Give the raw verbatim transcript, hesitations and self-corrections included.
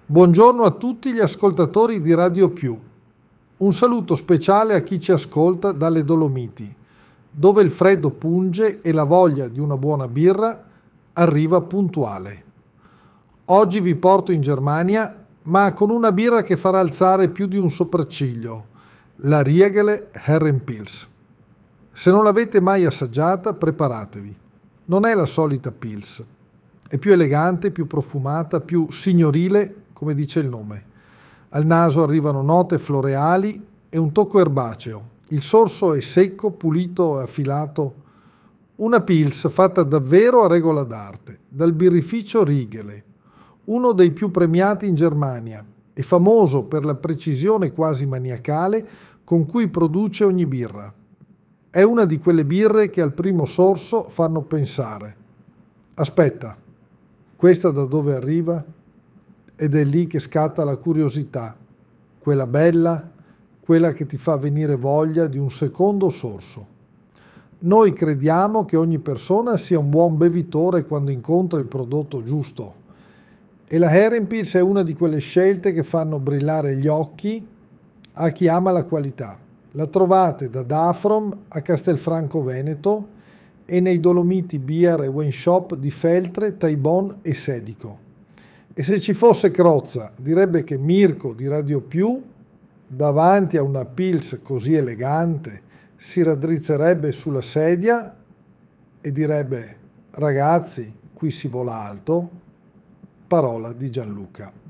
Buongiorno a tutti gli ascoltatori di Radio Più. Un saluto speciale a chi ci ascolta dalle Dolomiti, dove il freddo punge e la voglia di una buona birra arriva puntuale. Oggi vi porto in Germania, ma con una birra che farà alzare più di un sopracciglio, la Riegele Herrenpils. Se non l'avete mai assaggiata, preparatevi. Non è la solita Pils, è più elegante, più profumata, più signorile, come dice il nome. Al naso arrivano note floreali e un tocco erbaceo. Il sorso è secco, pulito e affilato. Una Pils fatta davvero a regola d'arte, dal birrificio Riegele, uno dei più premiati in Germania e famoso per la precisione quasi maniacale con cui produce ogni birra. È una di quelle birre che al primo sorso fanno pensare: aspetta, questa da dove arriva? Ed è lì che scatta la curiosità, quella bella, quella che ti fa venire voglia di un secondo sorso. Noi crediamo che ogni persona sia un buon bevitore quando incontra il prodotto giusto, e la Herrenpils è una di quelle scelte che fanno brillare gli occhi a chi ama la qualità. La trovate da Dafrom a Castelfranco Veneto e nei Dolomiti Beer e Wine Shop di Feltre, Taibon e Sedico. E se ci fosse Crozza, direbbe che Mirko di Radio Più, davanti a una Pils così elegante, si raddrizzerebbe sulla sedia e direbbe: ragazzi, qui si vola alto. Parola di Gianluca.